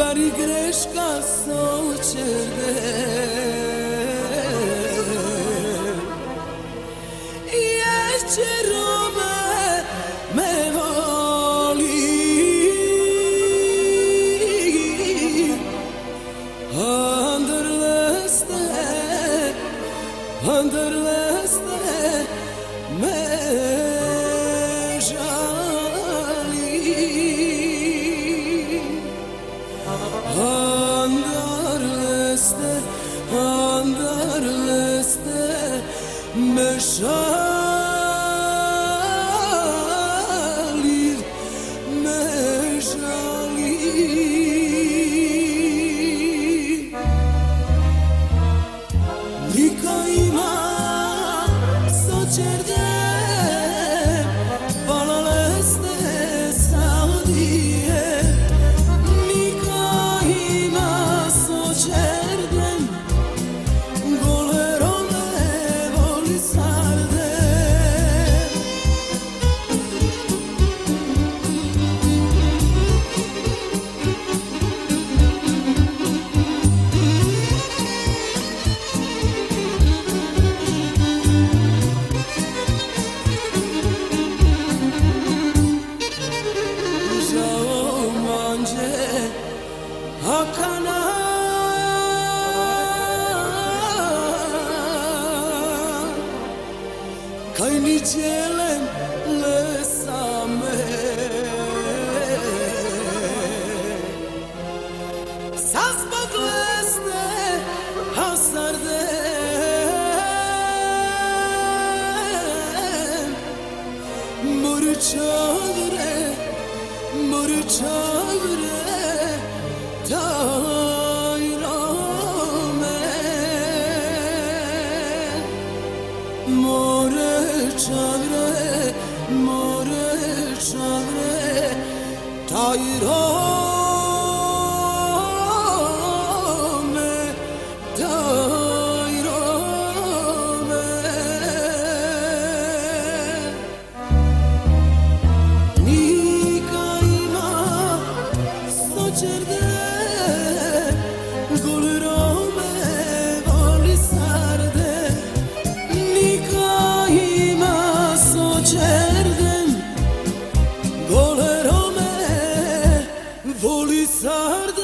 Mari greška sočerde Ječerome me voli Anderleste me žali Anderleste me žali Niko ima sočerde Palaleste saudije Niko ima sočerde Golerome voli sarde Hakana Kaj ničelem lesame Sa zbog lesne hasarde Moru čavre Tayrome More čavre Tayrome Nika ima sočerde Golerome voli sarde Nika ima sočerde Golerome voli sarde